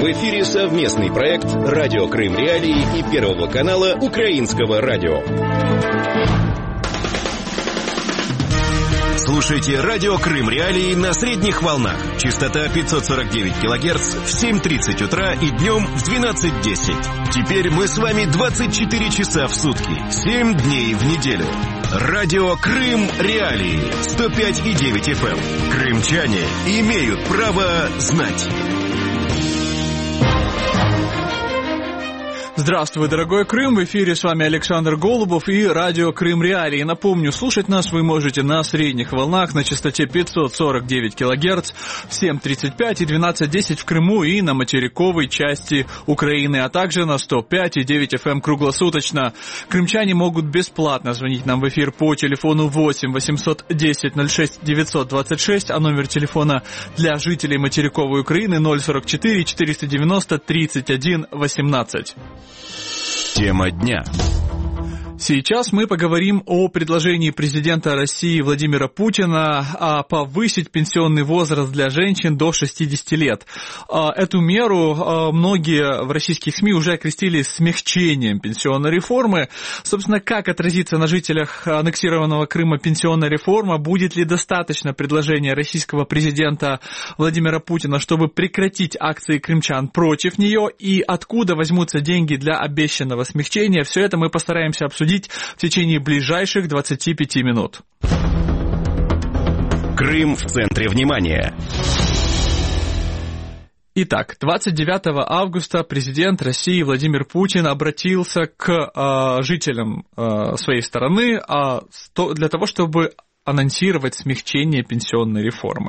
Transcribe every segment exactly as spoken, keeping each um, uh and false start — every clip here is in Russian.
В эфире совместный проект «Радио Крым Реалии» и Первого канала Украинского радио. Слушайте «Радио Крым Реалии» на средних волнах. Частота пятьсот сорок девять килогерц в семь тридцать утра и днем в двенадцать десять. Теперь мы с вами двадцать четыре часа в сутки, семь дней в неделю. «Радио Крым Реалии» сто пять и девять эф эм. Крымчане имеют право знать. Здравствуй, дорогой Крым! В эфире с вами Александр Голубов и радио Крым Реалии. Напомню, слушать нас вы можете на средних волнах на частоте пятьсот сорок девять килогерц в семь тридцать пять и двенадцать десять в Крыму и на материковой части Украины, а также на сто пять и девять эф эм круглосуточно. Крымчане могут бесплатно звонить нам в эфир по телефону восемь восемьсот десять ноль шесть девятьсот двадцать шесть, а номер телефона для жителей материковой Украины ноль сорок четыре четыреста девяносто тридцать один восемнадцать. Тема дня. Сейчас мы поговорим о предложении президента России Владимира Путина повысить пенсионный возраст для женщин до шестидесяти лет. Эту меру многие в российских СМИ уже окрестили смягчением пенсионной реформы. Собственно, как отразится на жителях аннексированного Крыма пенсионная реформа? Будет ли достаточно предложения российского президента Владимира Путина, чтобы прекратить акции крымчан против нее? И откуда возьмутся деньги для обещанного смягчения? Все это мы постараемся обсудить в течение ближайших двадцати пяти минут. Крым в центре внимания. Итак, двадцать девятого августа президент России Владимир Путин обратился к э, жителям э, своей страны э, для того, чтобы анонсировать смягчение пенсионной реформы.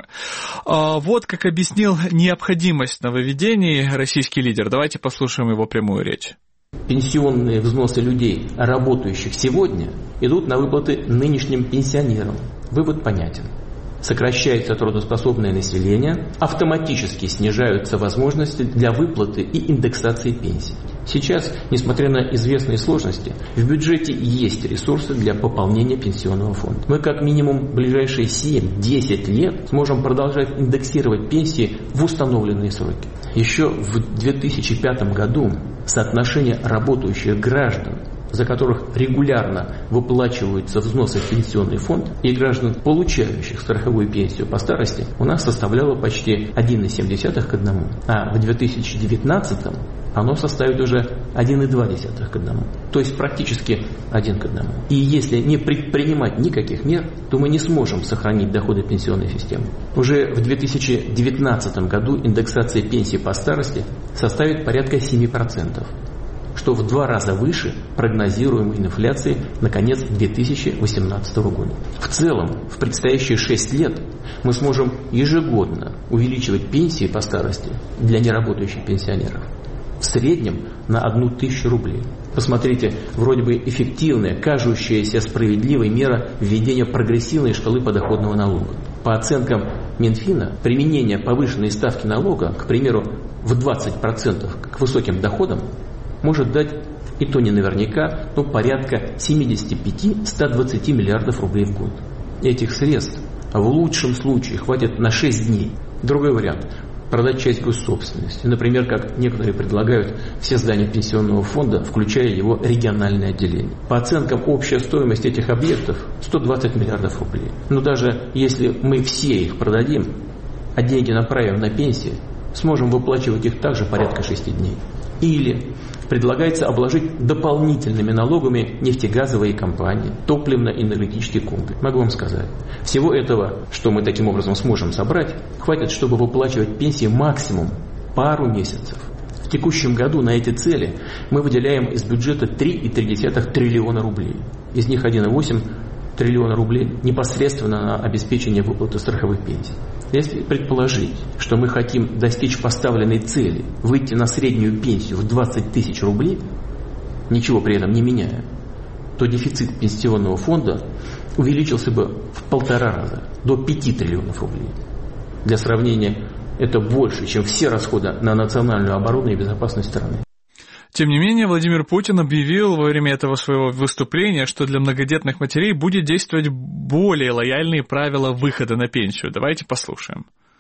Э, вот как объяснил необходимость нововведений российский лидер. Давайте послушаем его прямую речь. Пенсионные взносы людей, работающих сегодня, идут на выплаты нынешним пенсионерам. Вывод понятен. Сокращается трудоспособное население, автоматически снижаются возможности для выплаты и индексации пенсий. Сейчас, несмотря на известные сложности, в бюджете есть ресурсы для пополнения пенсионного фонда. Мы как минимум в ближайшие семь-десять лет сможем продолжать индексировать пенсии в установленные сроки. Еще в две тысячи пятом году соотношение работающих граждан, за которых регулярно выплачиваются взносы в пенсионный фонд, и граждан, получающих страховую пенсию по старости, у нас составляло почти один и семь десятых к одному. А в две тысячи девятнадцатом оно составит уже один и два десятых к одному. То есть практически один к одному. И если не предпринимать никаких мер, то мы не сможем сохранить доходы пенсионной системы. Уже в две тысячи девятнадцатом году индексация пенсии по старости составит порядка семь процентов. Что в два раза выше прогнозируемой инфляции на конец две тысячи восемнадцатого года. В целом, в предстоящие шесть лет мы сможем ежегодно увеличивать пенсии по старости для неработающих пенсионеров в среднем на одну тысячу рублей. Посмотрите, вроде бы эффективная, кажущаяся справедливой мера введения прогрессивной шкалы подоходного налога. По оценкам Минфина, применение повышенной ставки налога, к примеру, в двадцать процентов к высоким доходам, может дать, и то не наверняка, но порядка семьдесят пять - сто двадцать миллиардов рублей в год. Этих средств в лучшем случае хватит на шесть дней. Другой вариант – продать часть госсобственности. Например, как некоторые предлагают, все здания пенсионного фонда, включая его региональное отделение. По оценкам, общая стоимость этих объектов – сто двадцать миллиардов рублей. Но даже если мы все их продадим, а деньги направим на пенсии, сможем выплачивать их также порядка шести дней. Или предлагается обложить дополнительными налогами нефтегазовые компании, топливно-энергетический комплекс. Могу вам сказать, всего этого, что мы таким образом сможем собрать, хватит, чтобы выплачивать пенсии максимум пару месяцев. В текущем году на эти цели мы выделяем из бюджета три и три десятых триллиона рублей. Из них один и восемь триллиона рублей непосредственно на обеспечение выплаты страховых пенсий. Если предположить, что мы хотим достичь поставленной цели, выйти на среднюю пенсию в двадцать тысяч рублей, ничего при этом не меняя, то дефицит пенсионного фонда увеличился бы в полтора раза, до пяти триллионов рублей. Для сравнения, это больше, чем все расходы на национальную оборону и безопасность страны. Тем не менее, Владимир Путин объявил во время этого своего выступления, что для многодетных матерей будет действовать более лояльные правила выхода на пенсию. Давайте послушаем.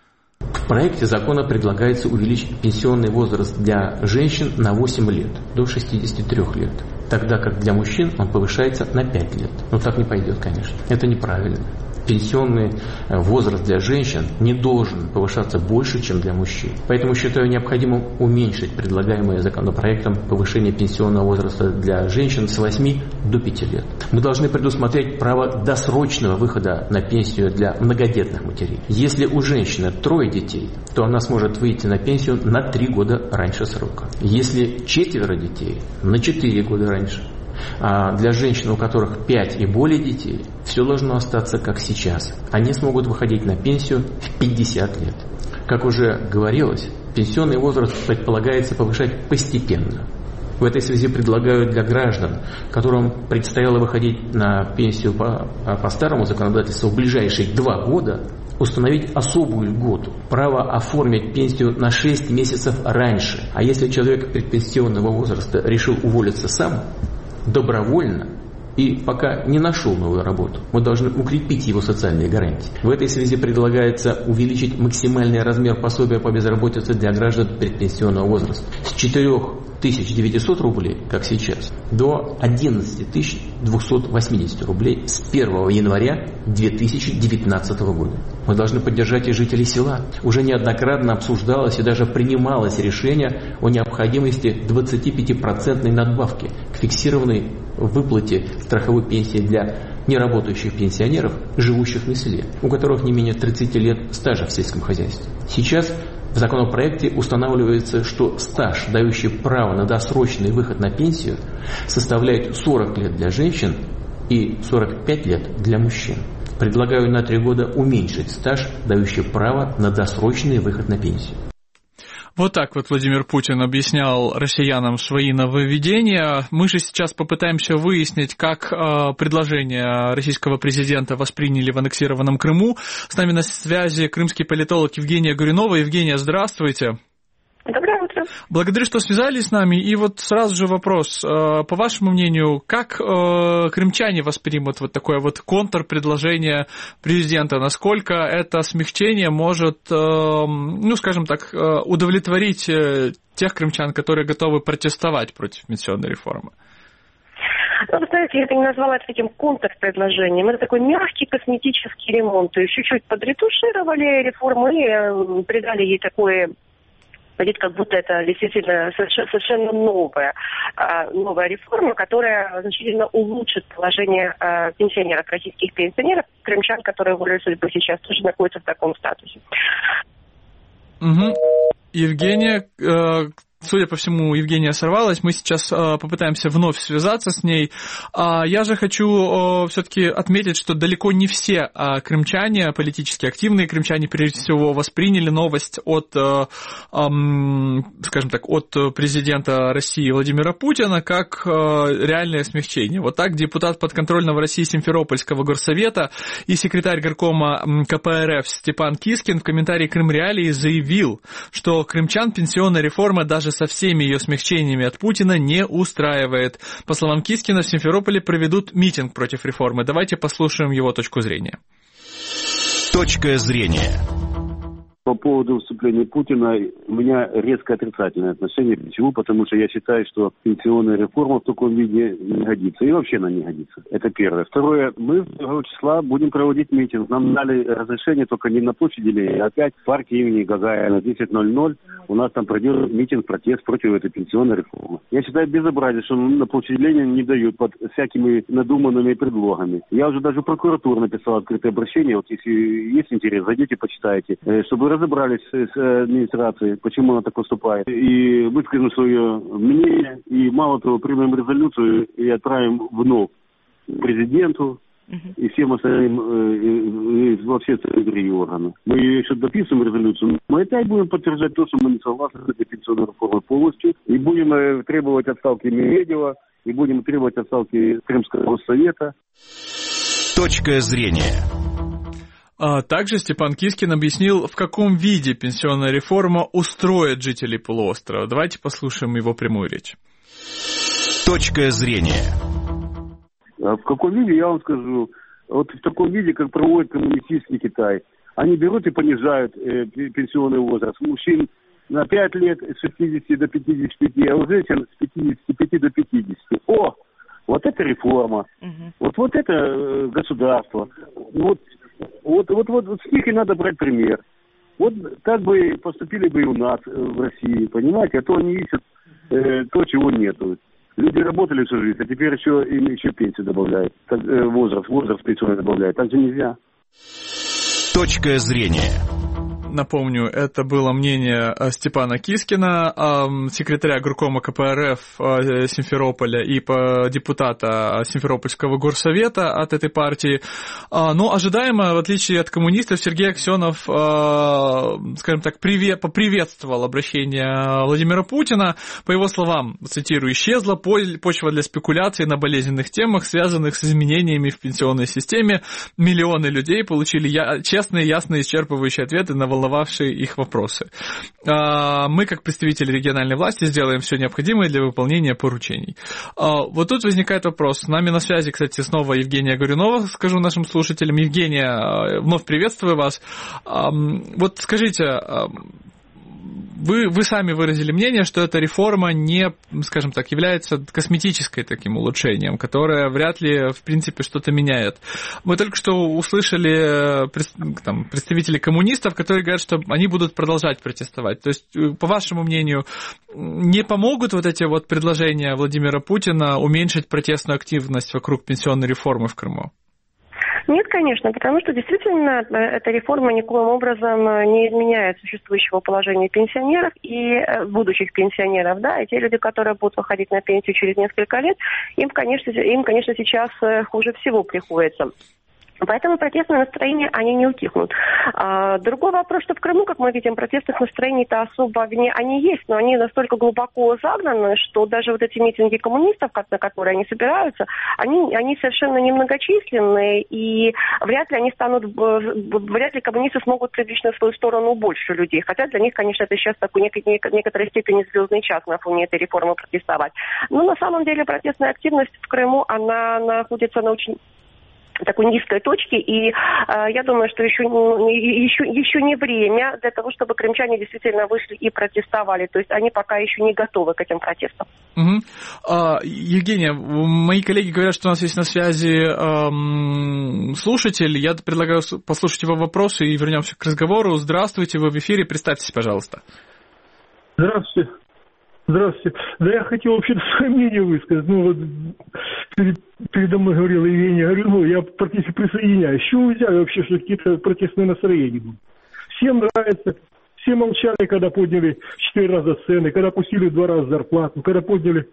В проекте закона предлагается увеличить пенсионный возраст для женщин на восемь лет, до шестидесяти трёх лет, тогда как для мужчин он повышается на пять лет. Но так не пойдет, конечно. Это неправильно. Пенсионный возраст для женщин не должен повышаться больше, чем для мужчин. Поэтому считаю необходимым уменьшить предлагаемое законопроектом повышение пенсионного возраста для женщин с восьми до пяти лет. Мы должны предусмотреть право досрочного выхода на пенсию для многодетных матерей. Если у женщины трое детей, то она сможет выйти на пенсию на три года раньше срока. Если четверо детей, на четыре года раньше. А для женщин, у которых пять и более детей, все должно остаться как сейчас. Они смогут выходить на пенсию в пятьдесят лет. Как уже говорилось, пенсионный возраст предполагается повышать постепенно. В этой связи предлагаю для граждан, которым предстояло выходить на пенсию по, по старому законодательству в ближайшие два года, установить особую льготу, право оформить пенсию на шесть месяцев раньше. А если человек предпенсионного возраста решил уволиться сам, добровольно и пока не нашел новую работу, мы должны укрепить его социальные гарантии. В этой связи предлагается увеличить максимальный размер пособия по безработице для граждан предпенсионного возраста с четырёх тысяч девятисот рублей, как сейчас, до одиннадцати тысяч двухсот восьмидесяти рублей с первого января две тысячи девятнадцатого года. Мы должны поддержать и жителей села. Уже неоднократно обсуждалось и даже принималось решение о необходимости двадцатипятипроцентной надбавки к фиксированной выплате страховой пенсии для неработающих пенсионеров, живущих на селе, у которых не менее тридцати лет стажа в сельском хозяйстве. Сейчас в законопроекте устанавливается, что стаж, дающий право на досрочный выход на пенсию, составляет сорок лет для женщин и сорок пять лет для мужчин. Предлагаю на три года уменьшить стаж, дающий право на досрочный выход на пенсию. Вот так вот Владимир Путин объяснял россиянам свои нововведения. Мы же сейчас попытаемся выяснить, как э, предложение российского президента восприняли в аннексированном Крыму. С нами на связи крымский политолог Евгения Горюнова. Евгения, здравствуйте. Доброе утро. Благодарю, что связались с нами. И вот сразу же вопрос. По вашему мнению, как крымчане воспримут вот такое вот контрпредложение президента? Насколько это смягчение может, ну, скажем так, удовлетворить тех крымчан, которые готовы протестовать против пенсионной реформы? Ну, вы знаете, я бы не назвала это таким контрпредложением. Это такой мягкий косметический ремонт. То есть чуть-чуть подретушировали реформу и придали ей такое... Видит, как будто это действительно совершенно новая, новая реформа, которая значительно улучшит положение пенсионеров, российских пенсионеров, крымчан, которые волей судьбы сейчас тоже находятся в таком статусе. Угу. Евгения, судя по всему, Евгения сорвалась. Мы сейчас э, попытаемся вновь связаться с ней. А я же хочу э, все-таки отметить, что далеко не все э, крымчане, политически активные крымчане, прежде всего, восприняли новость от, э, э, скажем так, от президента России Владимира Путина как э, реальное смягчение. Вот так депутат подконтрольного России Симферопольского горсовета и секретарь горкома ка пэ эр эф Степан Кискин в комментарии Крым Реалии заявил, что крымчан пенсионная реформа даже со всеми ее смягчениями от Путина не устраивает. По словам Кискина, в Симферополе проведут митинг против реформы. Давайте послушаем его точку зрения. Точка зрения. По поводу выступления Путина у меня резко отрицательное отношение. Почему? Потому что я считаю, что пенсионная реформа в таком виде не годится. И вообще она не годится. Это первое. Второе. Мы второго числа будем проводить митинг. Нам дали разрешение только не на площади Ленина, а опять в парке имени Гагарина. десять ноль ноль у нас там пройдет митинг, протест против этой пенсионной реформы. Я считаю безобразие, что на площади Ленина не дают под всякими надуманными предлогами. Я уже даже в прокуратуру написал открытое обращение. Вот если есть интерес, зайдите, почитайте. Чтобы разобрались с администрацией, почему она так поступает, и выскажем свое мнение, и мало того, примем резолюцию и отправим вновь президенту uh-huh. и всем остальным э, э, во все остальные другие органы. Мы еще дописываем резолюцию, мы опять будем подтверждать то, что мы не согласны с этой пенсионной реформой полностью, и будем э, требовать отставки Медведева, и будем требовать отставки Крымского госсовета. Точка зрения. Также Степан Кискин объяснил, в каком виде пенсионная реформа устроит жителей полуострова. Давайте послушаем его прямую речь. Точка зрения. В каком виде, я вам скажу, вот в таком виде, как проводит коммунистический Китай. Они берут и понижают э, пенсионный возраст. Мужчин на пять лет с шестидесяти до пятидесяти пяти, а у женщин с пятидесяти пяти до пятидесяти. О, вот это реформа. Угу. Вот, вот это э, государство. Вот, вот, вот, вот, вот с них и надо брать пример. Вот так бы поступили бы и у нас э, в России, понимаете? А то они ищут э, то, чего нету. Люди работали всю жизнь, а теперь еще им еще пенсию добавляют. Так, э, возраст, возраст пенсионный добавляют. Так же нельзя. Точка зрения. Напомню, это было мнение Степана Кискина, секретаря горкома ка пэ эр эф Симферополя и депутата Симферопольского горсовета от этой партии. Но ожидаемо, в отличие от коммунистов, Сергей Аксенов, скажем так, поприветствовал обращение Владимира Путина. По его словам, цитирую, «исчезла почва для спекуляций на болезненных темах, связанных с изменениями в пенсионной системе. Миллионы людей получили честные, ясные, исчерпывающие ответы на волнование волновавшие их вопросы. Мы, как представители региональной власти, сделаем все необходимое для выполнения поручений». Вот тут возникает вопрос. С нами на связи, кстати, снова Евгения Горюнова, скажу нашим слушателям. Евгения, вновь приветствую вас. Вот скажите, Вы, вы сами выразили мнение, что эта реформа не, скажем так, является косметической таким улучшением, которое вряд ли, в принципе, что-то меняет. Мы только что услышали там, представителей коммунистов, которые говорят, что они будут продолжать протестовать. То есть, по вашему мнению, не помогут вот эти вот предложения Владимира Путина уменьшить протестную активность вокруг пенсионной реформы в Крыму? Нет, конечно, потому что действительно эта реформа никоим образом не изменяет существующего положения пенсионеров и будущих пенсионеров, да, и те люди, которые будут выходить на пенсию через несколько лет, им, конечно, им, конечно, сейчас хуже всего приходится. Поэтому протестные настроения, они не утихнут. А, другой вопрос, что в Крыму, как мы видим, протестных настроений-то особо не, они есть, но они настолько глубоко загнаны, что даже вот эти митинги коммунистов, на которые они собираются, они, они совершенно немногочисленные, и вряд ли они станут, вряд ли коммунисты смогут привлечь на свою сторону больше людей. Хотя для них, конечно, это сейчас такой нек- нек- некоторой степени звездный час на фоне этой реформы протестовать. Но на самом деле протестная активность в Крыму, она находится на очень такой низкой точки, и э, я думаю, что еще, еще, еще не время для того, чтобы крымчане действительно вышли и протестовали. То есть они пока еще не готовы к этим протестам. Угу. А, Евгения, мои коллеги говорят, что у нас есть на связи эм, слушатель. Я предлагаю послушать его вопросы и вернемся к разговору. Здравствуйте, вы в эфире. Представьтесь, пожалуйста. Здравствуйте. Здравствуйте. Да я хотел вообще-то свое мнение высказать. Ну вот перед, передо мной говорила Евгения, говорю, ну я практически присоединяюсь. С чего вы взяли вообще, что какие-то протестные настроения будут? Всем нравится. Все молчали, когда подняли в четыре раза цены, когда пустили в два раза зарплату, когда подняли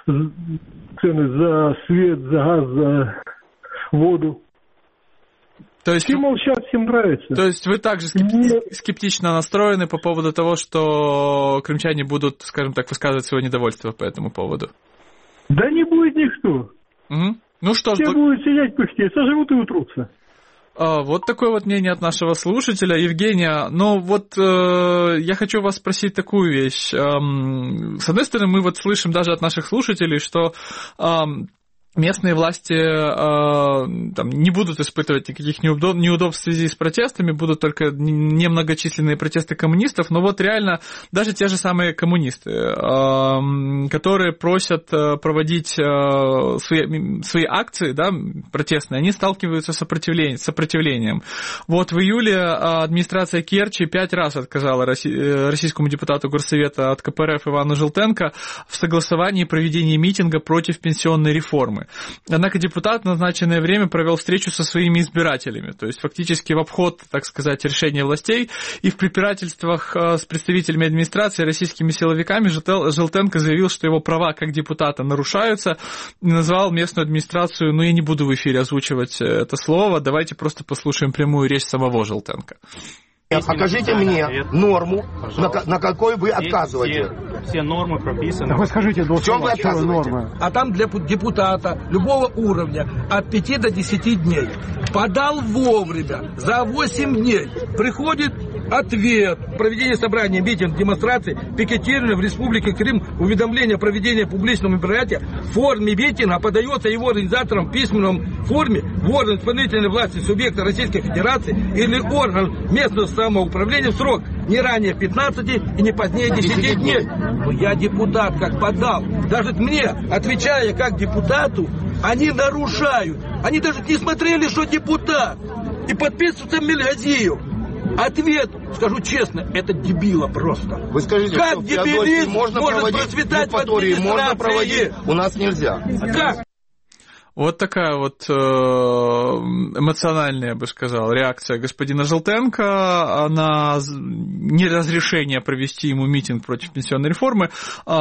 цены за свет, за газ, за воду. То есть, все молчат, всем нравится. То есть вы также скепти- скептично настроены по поводу того, что крымчане будут, скажем так, высказывать свое недовольство по этому поводу? Да не будет никто. Угу. Ну что ж, все бл... будут сидеть пыхтеть, сожрут и утрутся. А, вот такое вот мнение от нашего слушателя. Евгения, но вот э, я хочу вас спросить такую вещь. Эм, с одной стороны, мы вот слышим даже от наших слушателей, что... Эм, местные власти э, там, не будут испытывать никаких неудоб... неудобств в связи с протестами, будут только немногочисленные протесты коммунистов, но вот реально даже те же самые коммунисты, э, которые просят проводить э, свои, свои акции, да, протестные, они сталкиваются с сопротивлением, с сопротивлением. Вот в июле администрация Керчи пять раз отказала российскому депутату горсовета от ка пэ эр эф Ивану Желтенко в согласовании проведения митинга против пенсионной реформы. Однако депутат в назначенное время провел встречу со своими избирателями, то есть фактически в обход, так сказать, решения властей, и в препирательствах с представителями администрации, российскими силовиками Желтенко заявил, что его права как депутата нарушаются, и назвал местную администрацию, ну я не буду в эфире озвучивать это слово, давайте просто послушаем прямую речь самого Желтенко. Покажите мне норму, на, на какой вы отказываете. Все, все нормы прописаны. Так вы скажите, в чем вы отказываете? Нормы? А там для депутата любого уровня от пяти до десяти дней. Подал вовремя, за восемь дней. Приходит ответ. Проведение собрания, митинг, демонстрации, пикетирование в Республике Крым, уведомление о проведении публичного мероприятия в форме митинга подается его организаторам в письменном форме в орган исполнительной власти субъекта Российской Федерации или орган местного самоуправления в срок не ранее пятнадцати и не позднее десяти дней. Но я депутат, как подал. Даже мне, отвечая как депутату, они нарушают. Они даже не смотрели, что депутат. И подписываются Мельгазиев. Ответ, скажу честно, это дебила просто. Вы скажите, как дебилизм можно может процветать в администрации? Можно проводить, у нас нельзя. Как? Вот такая вот эмоциональная, я бы сказал, реакция господина Желтенко на неразрешение провести ему митинг против пенсионной реформы.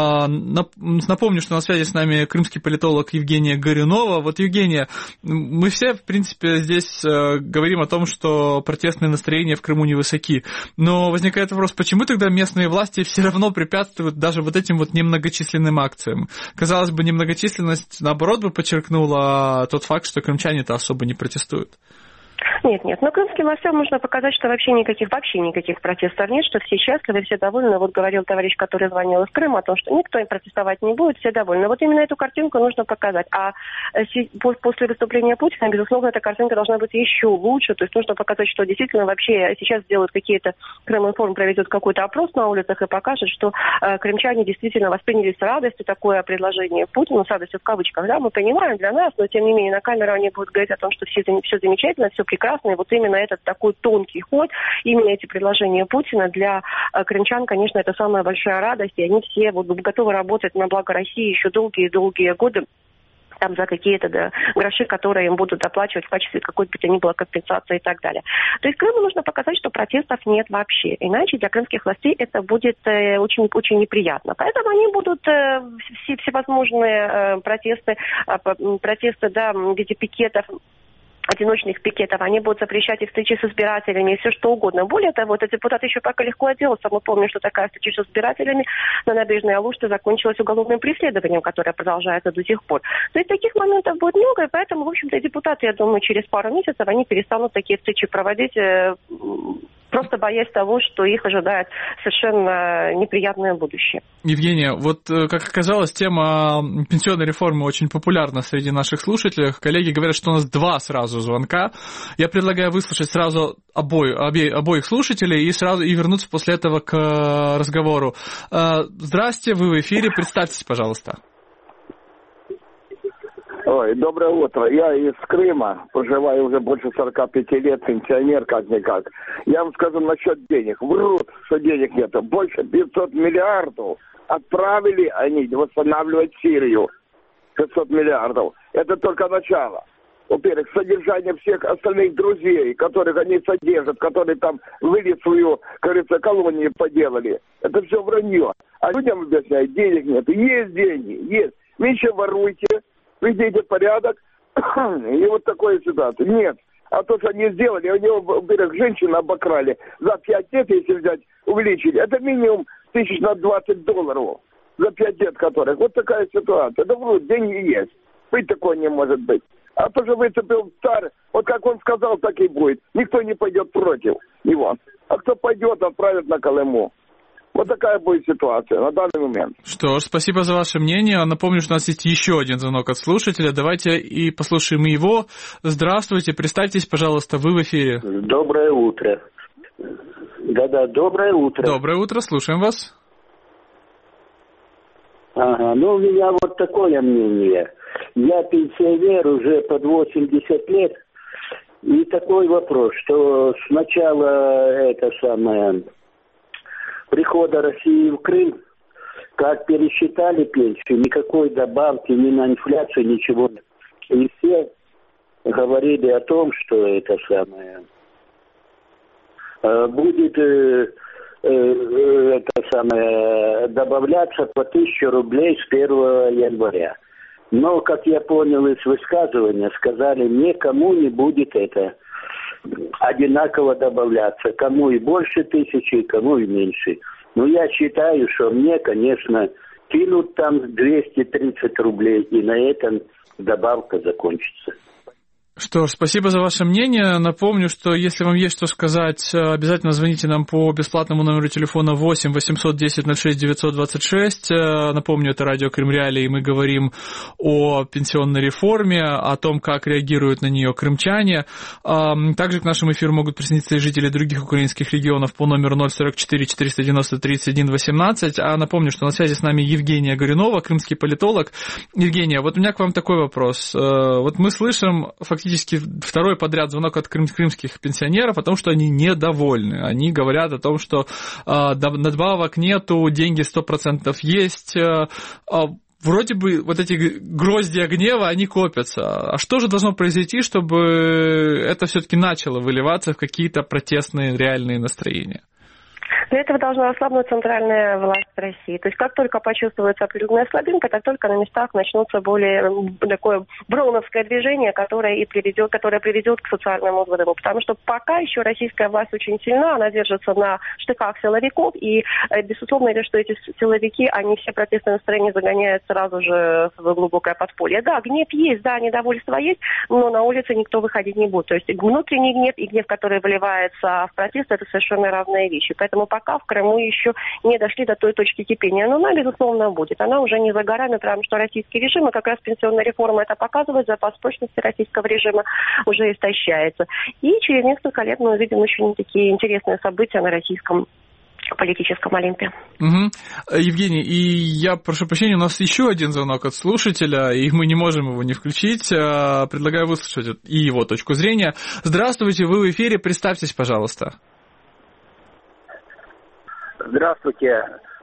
Напомню, что на связи с нами крымский политолог Евгения Горюнова. Вот, Евгения, мы все, в принципе, здесь говорим о том, что протестные настроения в Крыму невысоки. Но возникает вопрос, почему тогда местные власти все равно препятствуют даже вот этим вот немногочисленным акциям? Казалось бы, немногочисленность, наоборот, бы подчеркнула тот факт, что крымчане-то особо не протестуют. Нет, нет. Но крымским властям нужно показать, что вообще никаких, вообще никаких протестов нет, что все счастливы, все довольны. Вот говорил товарищ, который звонил из Крыма, о том, что никто протестовать не будет, все довольны. Вот именно эту картинку нужно показать. А после выступления Путина, безусловно, эта картинка должна быть еще лучше. То есть нужно показать, что действительно вообще сейчас сделают какие-то, Крыминформ проведет какой-то опрос на улицах и покажет, что э, крымчане действительно восприняли с радостью такое предложение Путина, с радостью в кавычках, да, мы понимаем, для нас, но тем не менее на камеру они будут говорить о том, что все, все замечательно, все прекрасно. И вот именно этот такой тонкий ход, именно эти предложения Путина для э, крымчан, конечно, это самая большая радость, и они все вот готовы работать на благо России еще долгие-долгие годы, там за какие-то да, гроши, которые им будут оплачивать в качестве какой-то бы то ни было компенсации и так далее. То есть Крыму нужно показать, что протестов нет вообще. Иначе для крымских властей это будет э, очень, очень неприятно. Поэтому они будут э, все, всевозможные э, протесты, э, протесты да, в виде пикетов, одиночных пикетов, они будут запрещать и встречи с избирателями, и все что угодно. Более того, этот депутат еще пока легко отделался. Мы помним, что такая встреча с избирателями на набережной Алушты закончилась уголовным преследованием, которое продолжается до сих пор. То есть таких моментов будет много, и поэтому, в общем-то, депутаты, я думаю, через пару месяцев они перестанут такие встречи проводить, просто боясь того, что их ожидает совершенно неприятное будущее. Евгения, вот, как оказалось, тема пенсионной реформы очень популярна среди наших слушателей. Коллеги говорят, что у нас два сразу звонка. Я предлагаю выслушать сразу обои, обе, обоих слушателей и сразу и вернуться после этого к разговору. Здрасте, вы в эфире, представьтесь, пожалуйста. Ой, доброе утро. Я из Крыма, проживаю уже больше сорока пяти лет, пенсионер как-никак. Я вам скажу насчет денег. Врут, что денег нет. Больше пятьсот миллиардов отправили они восстанавливать Сирию. пятьсот миллиардов. Это только начало. Во-первых, содержание всех остальных друзей, которых они содержат, которые там вылет свою, как говорится, колонию поделали. Это все вранье. А людям объясняют, денег нет. Есть деньги, есть. Вы еще воруйте. Ведите порядок, и вот такая ситуация. Нет. А то, что они сделали, у него, во-первых, женщину обокрали за пять лет, если взять, увеличили. Это минимум тысяч на двадцать долларов за пять лет которых. Вот такая ситуация. Да вроде деньги есть. Быть такое не может быть. А то, что выцепил царь, вот как он сказал, так и будет. Никто не пойдет против него. А кто пойдет, отправят на Колыму. Вот такая будет ситуация на данный момент. Что ж, спасибо за ваше мнение. Напомню, что у нас есть еще один звонок от слушателя. Давайте и послушаем его. Здравствуйте, представьтесь, пожалуйста, вы в эфире. Доброе утро. Да-да, доброе утро. Доброе утро, слушаем вас. Ага, ну у меня вот такое мнение. Я пенсионер уже под восемьдесят лет. И такой вопрос, что сначала это самое... прихода России в Крым, как пересчитали пенсию, никакой добавки ни на инфляцию, ничего. И все говорили о том, что это самое будет э, э, это самое добавляться по тысяче рублей с первого января. Но, как я понял из высказывания, сказали, никому не будет это одинаково добавляться. Кому и больше тысячи, кому и меньше. Но я считаю, что мне, конечно, кинут там двести тридцать рублей, и на этом добавка закончится. Что ж, спасибо за ваше мнение. Напомню, что если вам есть что сказать, обязательно звоните нам по бесплатному номеру телефона восемь восемьсот десять ноль шесть девятьсот двадцать шесть. Напомню, это радио Крым Реалии, и мы говорим о пенсионной реформе, о том, как реагируют на нее крымчане. Также к нашему эфиру могут присоединиться и жители других украинских регионов по номеру ноль сорок четыре четыреста девяносто тридцать один восемнадцать. А напомню, что на связи с нами Евгения Горюнова, крымский политолог. Евгения, вот у меня к вам такой вопрос. Вот мы слышим фактически второй подряд звонок от крым- крымских пенсионеров о том, что они недовольны. Они говорят о том, что э, надбавок нету, деньги сто процентов есть. Э, э, вроде бы вот эти гроздья гнева, они копятся. А что же должно произойти, чтобы это все-таки начало выливаться в какие-то протестные реальные настроения? Для этого должна ослабнуть центральная власть России. То есть как только почувствуется определенная слабинка, так только на местах начнутся более такое броуновское движение, которое и приведет, которое приведет к социальному вызову. Потому что пока еще российская власть очень сильна, она держится на штыках силовиков, и безусловно, что эти силовики, они все протестные настроения загоняют сразу же в глубокое подполье. Да, гнев есть, да, недовольство есть, но на улице никто выходить не будет. То есть внутренний гнев и гнев, который выливается в протест, это совершенно разные вещи. Поэтому пока в Крыму еще не дошли до той точки кипения. Но она, безусловно, будет. Она уже не за горами, потому что российский режим, и как раз пенсионная реформа это показывает, запас прочности российского режима уже истощается. И через несколько лет мы увидим очень такие интересные события на российском политическом Олимпе. Угу. Евгений, и я прошу прощения, у нас еще один звонок от слушателя, и мы не можем его не включить. Предлагаю выслушать и его точку зрения. Здравствуйте, вы в эфире, представьтесь, пожалуйста. Здравствуйте.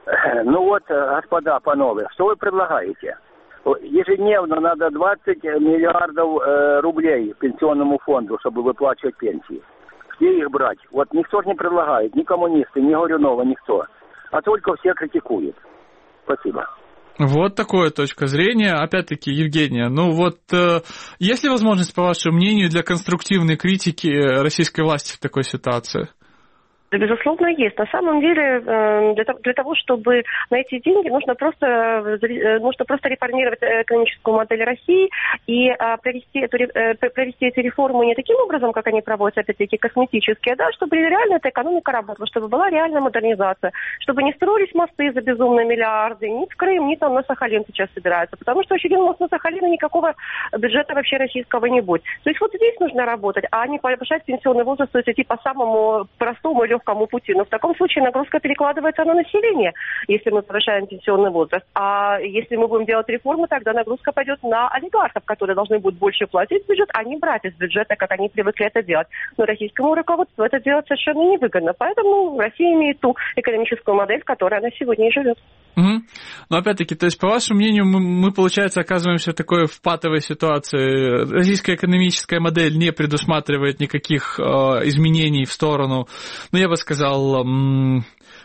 Ну вот, господа, панове, что вы предлагаете? Ежедневно надо двадцать миллиардов э, рублей пенсионному фонду, чтобы выплачивать пенсии. Где их брать? Вот никто же не предлагает, ни коммунисты, ни Горюнова, никто. А только все критикуют. Спасибо. Вот такая точка зрения. Опять-таки, Евгения, ну вот э, есть ли возможность, по вашему мнению, для конструктивной критики российской власти в такой ситуации? Безусловно, есть. На самом деле, для того, чтобы найти деньги, нужно просто, нужно просто реформировать экономическую модель России и провести, эту, провести эти реформы не таким образом, как они проводятся, опять-таки, косметические, да, чтобы реально эта экономика работала, чтобы была реальная модернизация, чтобы не строились мосты за безумные миллиарды, ни в Крым, ни там на Сахалин сейчас собираются, потому что еще один мост на Сахалин, никакого бюджета вообще российского не будет. То есть вот здесь нужно работать, а не повышать пенсионный возраст, то есть идти по самому простому и легкому пути. Но в таком случае нагрузка перекладывается на население, если мы повышаем пенсионный возраст. А если мы будем делать реформы, тогда нагрузка пойдет на олигархов, которые должны будут больше платить в бюджет, а не брать из бюджета, как они привыкли это делать. Но российскому руководству это делать совершенно невыгодно. Поэтому Россия имеет ту экономическую модель, в которой она сегодня и живет. Угу. Но опять-таки, то есть, по вашему мнению, мы, мы, получается, оказываемся в такой в патовой ситуации. Российская экономическая модель не предусматривает никаких э, изменений в сторону, ну, я бы сказал, э,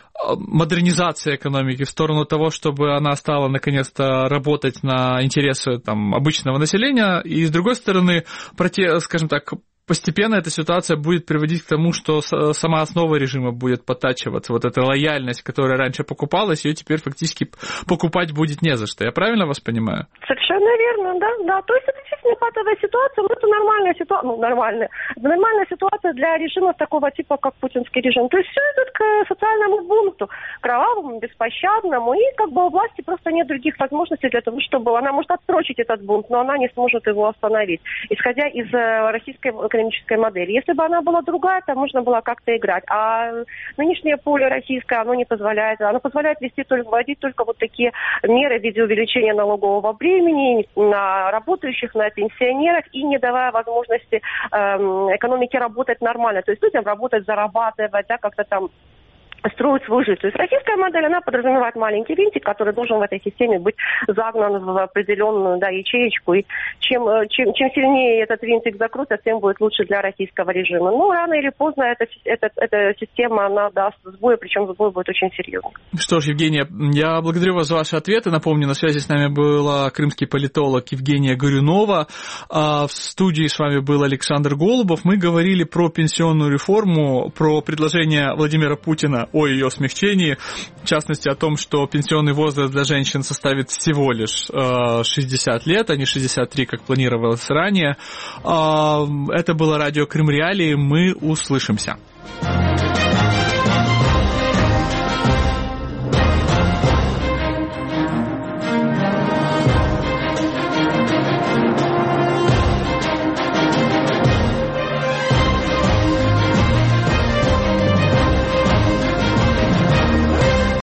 модернизации экономики, в сторону того, чтобы она стала, наконец-то, работать на интересы там, обычного населения, и, с другой стороны, проте, скажем так, постепенно эта ситуация будет приводить к тому, что сама основа режима будет подтачиваться. Вот эта лояльность, которая раньше покупалась, ее теперь фактически покупать будет не за что. Я правильно вас понимаю? Совершенно верно, да. да. То есть это действительно патовая ситуация, но это нормальная ситуация, ну, нормальная. Это нормальная ситуация для режимов такого типа, как путинский режим. То есть все идет к социальному бунту, кровавому, беспощадному, и как бы у власти просто нет других возможностей для того, чтобы она может отсрочить этот бунт, но она не сможет его остановить, исходя из российской экономической модели. Если бы она была другая, то можно было как-то играть. А нынешнее поле российское, оно не позволяет. Оно позволяет вести только, вводить только вот такие меры в виде увеличения налогового бремени на работающих, на пенсионерах и не давая возможности эм, экономике работать нормально. То есть людям работать, зарабатывать, да, как-то там строить свою жизнь. То есть российская модель, она подразумевает маленький винтик, который должен в этой системе быть загнан в определенную, да, ячеечку. И чем, чем, чем сильнее этот винтик закрутится, тем будет лучше для российского режима. Но рано или поздно эта, эта, эта система, она даст сбой, причем сбой будет очень серьезный. Что ж, Евгения, я благодарю вас за ваши ответы. Напомню, на связи с нами была крымский политолог Евгения Горюнова. А в студии с вами был Александр Голубов. Мы говорили про пенсионную реформу, про предложение Владимира Путина о ее смягчении, в частности о том, что пенсионный возраст для женщин составит всего лишь шестьдесят лет, а не шестьдесят три, как планировалось ранее. Это было радио Крым Реалии. Мы услышимся.